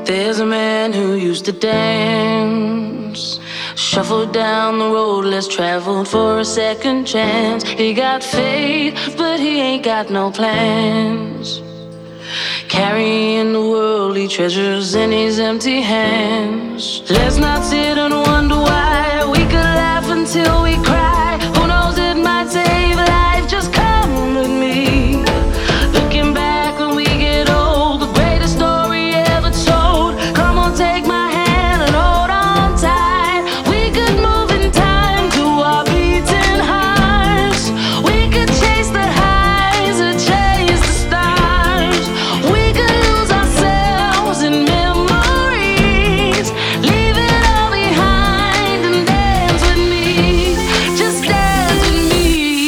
There's a man who used to dance, shuffled down the road less traveled for a second chance. He got faith, but he ain't got no plans. Carrying the worldly treasures in his empty hands. Let's not sit and wonder why. We could laugh until we cry. Who knows, it might save life. Just come with me. Looking back when we get old, the greatest story ever told. Come on, take my hand and hold on tight. We could move in time to our beating hearts. We could chase the highs or chase the stars. We could lose ourselves in memories, leave it all behind and dance with me. Just dance with me.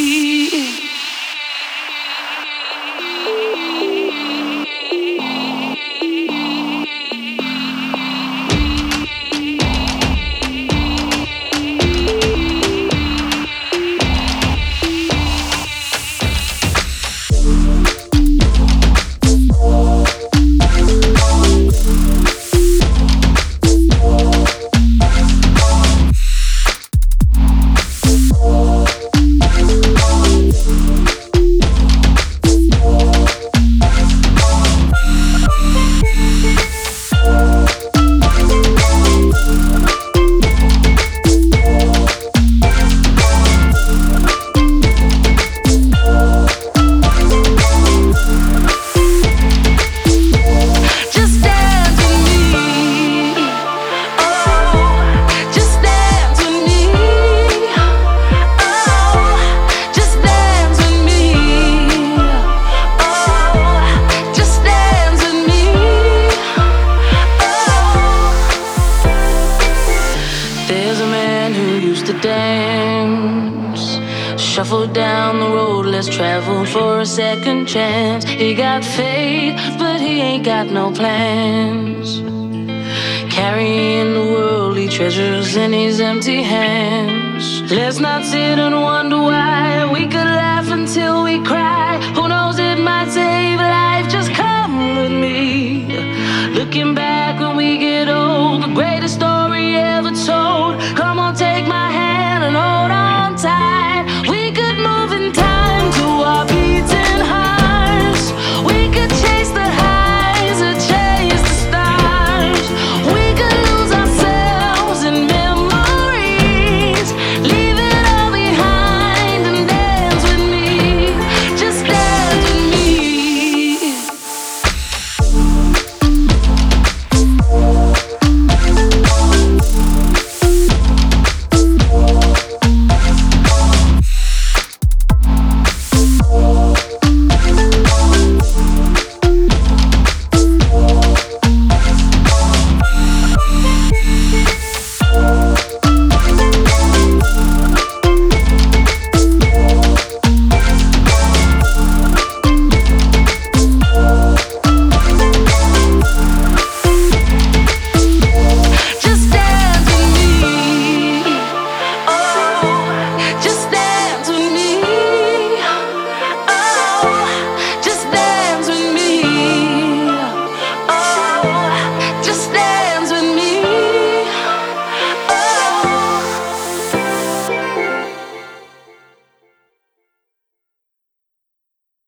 There's a man who used to dance, shuffled down the road less traveled for a second chance. He got faith, but he ain't got no plans. Carrying the worldly treasures in his empty hands. Let's not sit and wonder why. We could laugh until we cry. Who knows, it might say